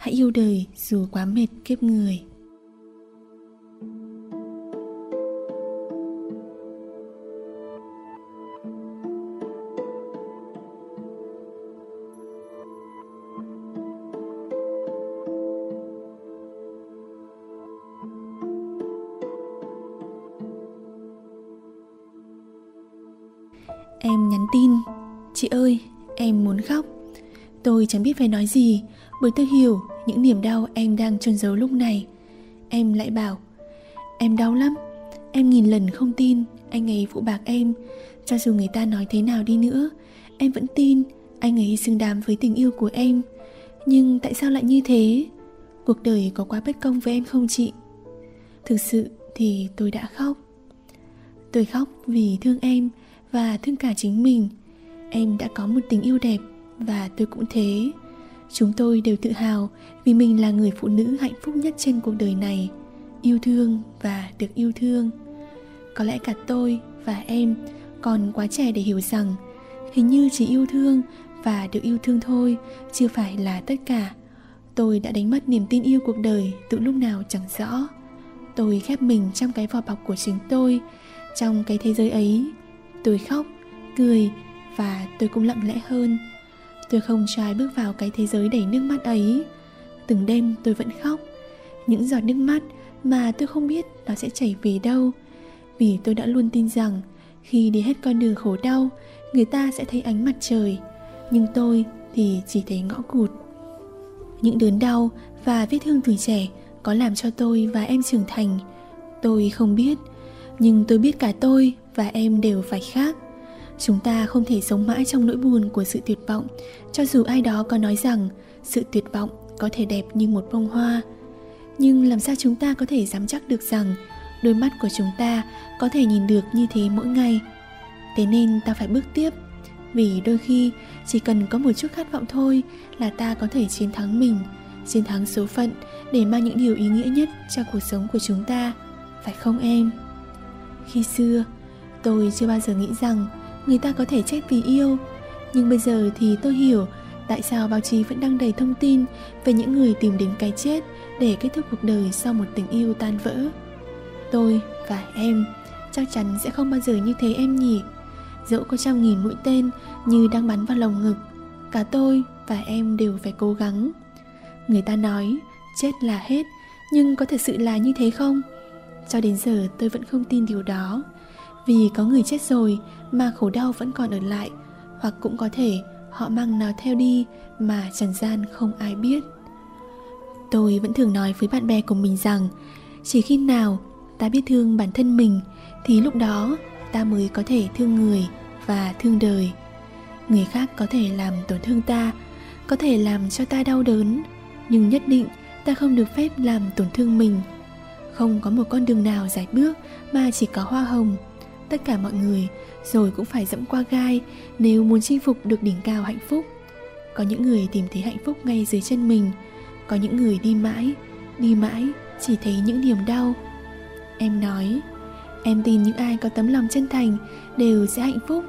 hãy yêu đời dù quá mệt kiếp người. Em nhắn tin: chị ơi, em muốn khóc. Tôi chẳng biết phải nói gì, bởi tôi hiểu những niềm đau em đang chôn giấu lúc này. Em lại bảo: em đau lắm. Em nghìn lần không tin anh ấy phụ bạc em. Cho dù người ta nói thế nào đi nữa, em vẫn tin anh ấy xứng đáng với tình yêu của em. Nhưng tại sao lại như thế? Cuộc đời có quá bất công với em không chị? Thực sự thì tôi đã khóc. Tôi khóc vì thương em và thương cả chính mình. Em đã có một tình yêu đẹp và tôi cũng thế. Chúng tôi đều tự hào vì mình là người phụ nữ hạnh phúc nhất trên cuộc đời này, yêu thương và được yêu thương. Có lẽ cả tôi và em còn quá trẻ để hiểu rằng hình như chỉ yêu thương và được yêu thương thôi chưa phải là tất cả. Tôi đã đánh mất niềm tin yêu cuộc đời từ lúc nào chẳng rõ. Tôi khép mình trong cái vỏ bọc của chính tôi. Trong cái thế giới ấy, tôi khóc, cười và tôi cũng lặng lẽ hơn. Tôi không cho ai bước vào cái thế giới đầy nước mắt ấy. Từng đêm tôi vẫn khóc, những giọt nước mắt mà tôi không biết nó sẽ chảy về đâu. Vì tôi đã luôn tin rằng khi đi hết con đường khổ đau, người ta sẽ thấy ánh mặt trời. Nhưng tôi thì chỉ thấy ngõ cụt. Những đớn đau và vết thương tuổi trẻ có làm cho tôi và em trưởng thành. Tôi không biết, nhưng tôi biết cả tôi và em đều phải khác. Chúng ta không thể sống mãi trong nỗi buồn của sự tuyệt vọng, cho dù ai đó có nói rằng sự tuyệt vọng có thể đẹp như một bông hoa. Nhưng làm sao chúng ta có thể dám chắc được rằng đôi mắt của chúng ta có thể nhìn được như thế mỗi ngày? Thế nên ta phải bước tiếp. Vì đôi khi chỉ cần có một chút khát vọng thôi là ta có thể chiến thắng mình, chiến thắng số phận để mang những điều ý nghĩa nhất cho cuộc sống của chúng ta. Phải không em? Khi xưa, tôi chưa bao giờ nghĩ rằng người ta có thể chết vì yêu. Nhưng bây giờ thì tôi hiểu tại sao báo chí vẫn đăng đầy thông tin về những người tìm đến cái chết để kết thúc cuộc đời sau một tình yêu tan vỡ. Tôi và em chắc chắn sẽ không bao giờ như thế em nhỉ. Dẫu có 100.000 mũi tên như đang bắn vào lồng ngực, cả tôi và em đều phải cố gắng. Người ta nói chết là hết, nhưng có thật sự là như thế không? Cho đến giờ tôi vẫn không tin điều đó. Vì có người chết rồi mà khổ đau vẫn còn ở lại, hoặc cũng có thể họ mang nó theo đi mà trần gian không ai biết. Tôi vẫn thường nói với bạn bè của mình rằng chỉ khi nào ta biết thương bản thân mình thì lúc đó ta mới có thể thương người và thương đời. Người khác có thể làm tổn thương ta, có thể làm cho ta đau đớn, nhưng nhất định ta không được phép làm tổn thương mình. Không có một con đường nào giải bước mà chỉ có hoa hồng. Tất cả mọi người rồi cũng phải dẫm qua gai nếu muốn chinh phục được đỉnh cao hạnh phúc. Có những người tìm thấy hạnh phúc ngay dưới chân mình. Có những người đi mãi chỉ thấy những niềm đau. Em nói, em tin những ai có tấm lòng chân thành đều sẽ hạnh phúc.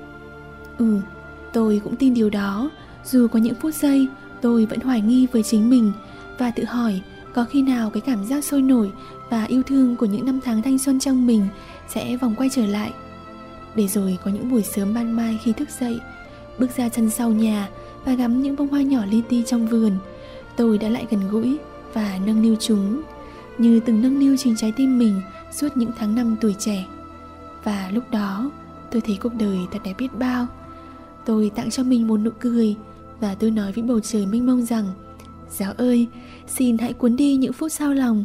Tôi cũng tin điều đó. Dù có những phút giây tôi vẫn hoài nghi với chính mình và tự hỏi có khi nào cái cảm giác sôi nổi và yêu thương của những năm tháng thanh xuân trong mình sẽ vòng quay trở lại. Để rồi có những buổi sớm ban mai khi thức dậy, bước ra sân sau nhà và ngắm những bông hoa nhỏ li ti trong vườn, tôi đã lại gần gũi và nâng niu chúng, như từng nâng niu chính trái tim mình suốt những tháng năm tuổi trẻ. Và lúc đó tôi thấy cuộc đời thật đẹp biết bao. Tôi tặng cho mình một nụ cười và tôi nói với bầu trời mênh mông rằng: Giáo ơi, xin hãy cuốn đi những phút xao lòng.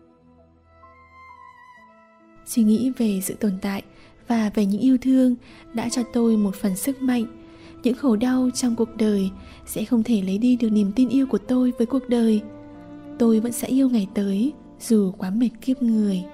Suy nghĩ về sự tồn tại và về những yêu thương đã cho tôi một phần sức mạnh. Những khổ đau trong cuộc đời sẽ không thể lấy đi được niềm tin yêu của tôi với cuộc đời. Tôi vẫn sẽ yêu ngày tới dù quá mệt kiếp người.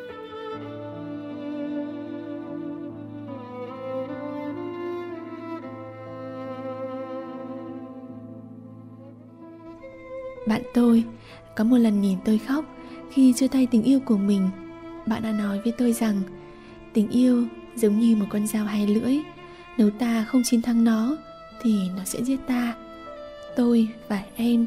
Bạn tôi có một lần nhìn tôi khóc khi chia tay tình yêu của mình. Bạn đã nói với tôi rằng tình yêu giống như một con dao hai lưỡi, nếu ta không chiến thắng nó thì nó sẽ giết ta. Tôi và em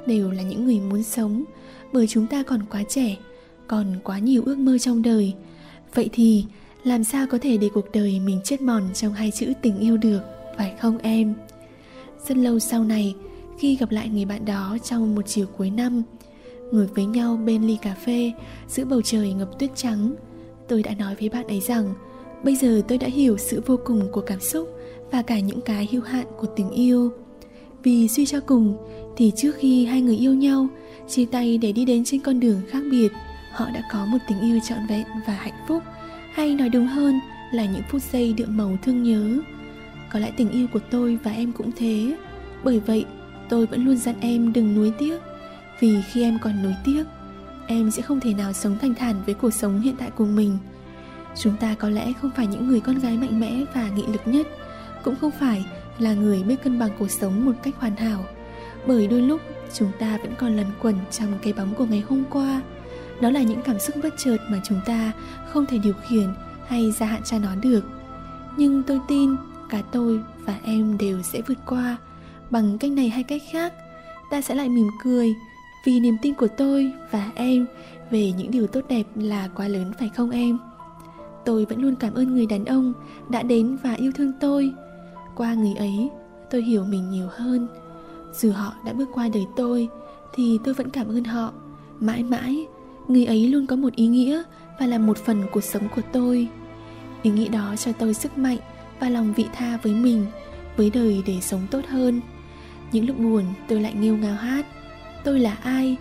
đều là những người muốn sống, bởi chúng ta còn quá trẻ, còn quá nhiều ước mơ trong đời. Vậy thì làm sao có thể để cuộc đời mình chết mòn trong hai chữ tình yêu được, phải không em? Rất lâu sau này, khi gặp lại người bạn đó trong một chiều cuối năm, ngồi với nhau bên ly cà phê giữa bầu trời ngập tuyết trắng, tôi đã nói với bạn ấy rằng bây giờ tôi đã hiểu sự vô cùng của cảm xúc và cả những cái hữu hạn của tình yêu. Vì suy cho cùng thì trước khi hai người yêu nhau, chia tay để đi đến trên con đường khác biệt, họ đã có một tình yêu trọn vẹn và hạnh phúc, hay nói đúng hơn là những phút giây đượm màu thương nhớ. Có lẽ tình yêu của tôi và em cũng thế. Bởi vậy tôi vẫn luôn dặn em đừng nuối tiếc, vì khi em còn nuối tiếc, em sẽ không thể nào sống thanh thản với cuộc sống hiện tại của mình. Chúng ta có lẽ không phải những người con gái mạnh mẽ và nghị lực nhất, cũng không phải là người biết cân bằng cuộc sống một cách hoàn hảo, bởi đôi lúc chúng ta vẫn còn lẩn quẩn trong cái bóng của ngày hôm qua. Đó là những cảm xúc bất chợt mà chúng ta không thể điều khiển hay gia hạn cho nó được. Nhưng tôi tin cả tôi và em đều sẽ vượt qua. Bằng cách này hay cách khác, ta sẽ lại mỉm cười, vì niềm tin của tôi và em về những điều tốt đẹp là quá lớn, phải không em? Tôi vẫn luôn cảm ơn người đàn ông đã đến và yêu thương tôi. Qua người ấy, tôi hiểu mình nhiều hơn. Dù họ đã bước qua đời tôi, thì tôi vẫn cảm ơn họ. Mãi mãi, người ấy luôn có một ý nghĩa và là một phần cuộc sống của tôi. Ý nghĩa đó cho tôi sức mạnh và lòng vị tha với mình, với đời để sống tốt hơn. Những lúc buồn tôi lại nghêu ngao hát: tôi là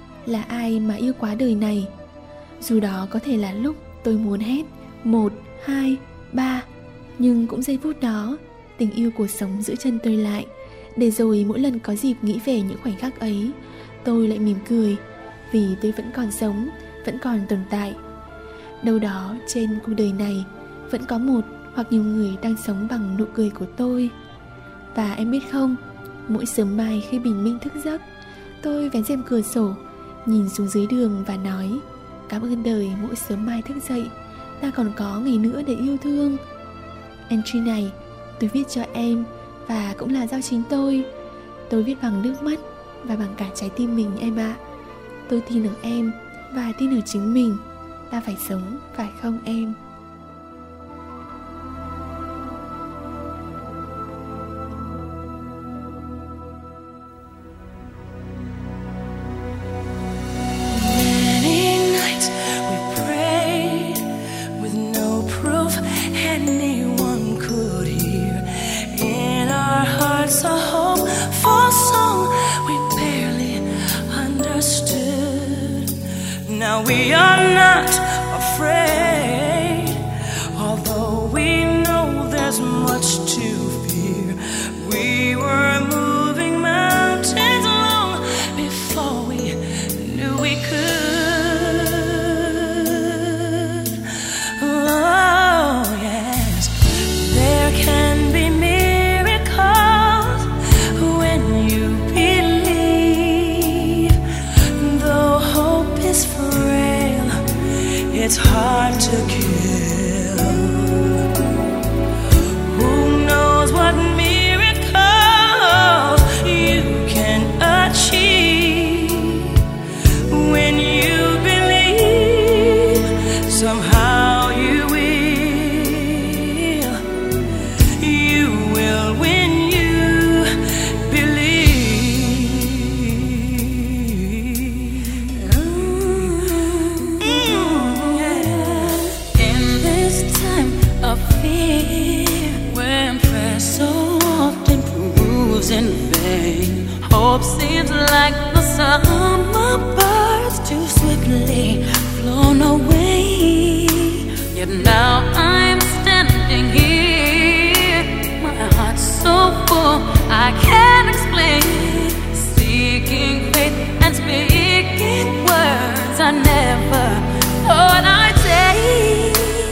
ai mà yêu quá đời này. Dù đó có thể là lúc tôi muốn hét 1, 2, 3, nhưng cũng giây phút đó, tình yêu cuộc sống giữ chân tôi lại, để rồi mỗi lần có dịp nghĩ về những khoảnh khắc ấy, tôi lại mỉm cười, vì tôi vẫn còn sống, vẫn còn tồn tại. Đâu đó trên cuộc đời này vẫn có một hoặc nhiều người đang sống bằng nụ cười của tôi. Và em biết không, mỗi sớm mai khi bình minh thức giấc, tôi vén rèm cửa sổ, nhìn xuống dưới đường và nói: cảm ơn đời mỗi sớm mai thức dậy, ta còn có ngày nữa để yêu thương. Entry này tôi viết cho em, và cũng là do chính tôi. Tôi viết bằng nước mắt và bằng cả trái tim mình em ạ. Tôi tin ở em và tin ở chính mình. Ta phải sống, phải không em? Now we are not afraid, although we know there's much to fear. We were moving mountains long before we knew we could. Oh yes, there can be miracles when you believe. Though hope is frail, it's hard to kill. Who knows what miracle you can achieve when you believe? Somehow you will when you believe. In this time of fear, when prayer so often proves in vain, hope seems like the summer birds too swiftly flown away. Yet now I'm standing here, my heart's so full I can't explain, seeking faith and speaking words I never thought I'd say.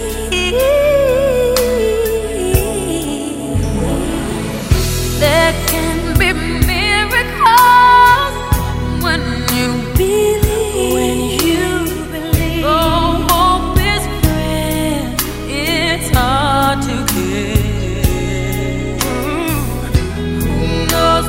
There can be miracles when you believe. When you believe. Oh, hope is frail, it's hard to get. Who knows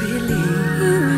believe.